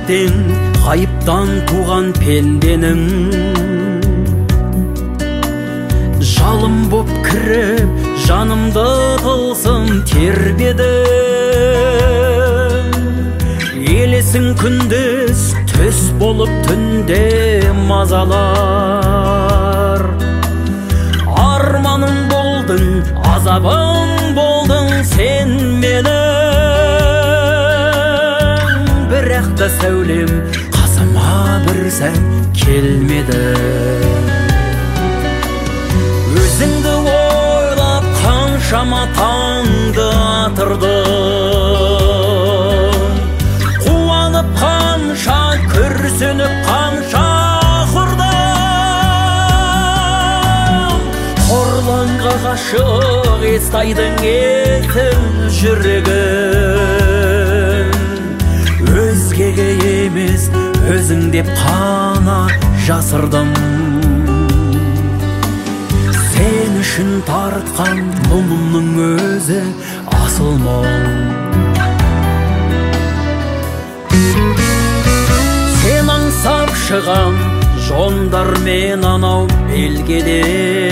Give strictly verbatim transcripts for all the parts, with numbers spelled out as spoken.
тең ғайыптан туған пенденің. Жалым боп кіріп жанымды тылсым тербедің. Елесің күндіз түс болып түнде мазалар. Арманым болдың, азабым болдың сен менің. Бірақ та сәулем қасыма бір сәт келмеді. Өзіңді ойлап қаншама таңды атырдым. Қуанып қанша, күрсініп қанша құрдым. Қорланға ғашық естайдың есіл жүрегін. Өзгеге емес өзің деп қана жасырдым. Сен үшін тартқан мұңымның өзі асыл мұң. Сен аңсап шығам жондармен анау белгеде.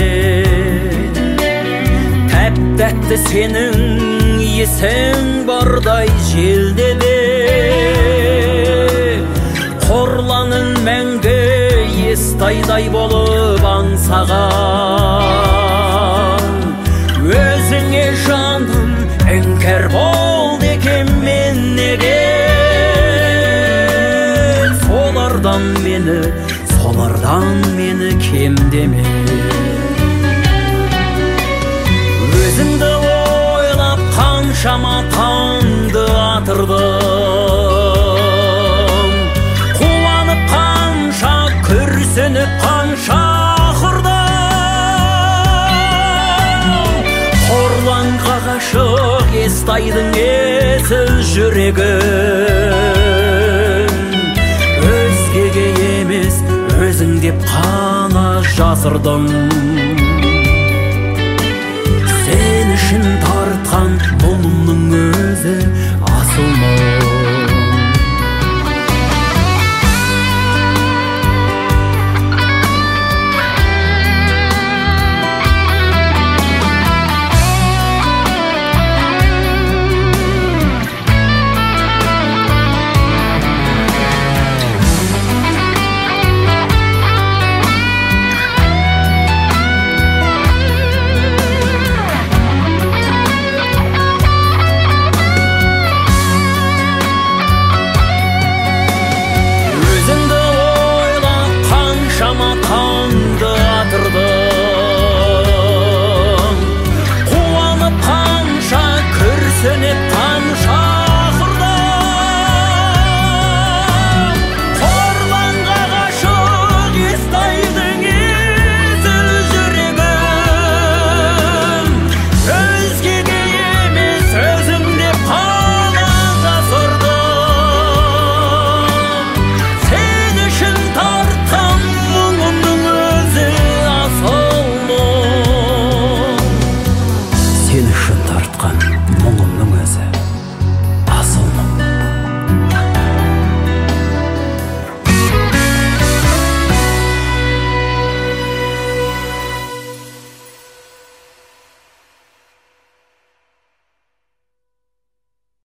Тәп-тәтті сенің есің бардай желдеде. Қорланың мәңгі естайдай болып аңсаған. Өзіңе жаным іңкәр болды екен мен неге. Солардан мені, солардан мені кемдеме. Өзіңді ойлап қаншама таңды атырдым. Қуанып қанша, күрсініп қанша құрдым. Қорланға ғашық естайдың есіл жүрегін. Өзгеге емес өзің деп қана жасырдым. Сен үшін тартқан мұңымның өзі асыл мұң. Сен үшін тартқан мұң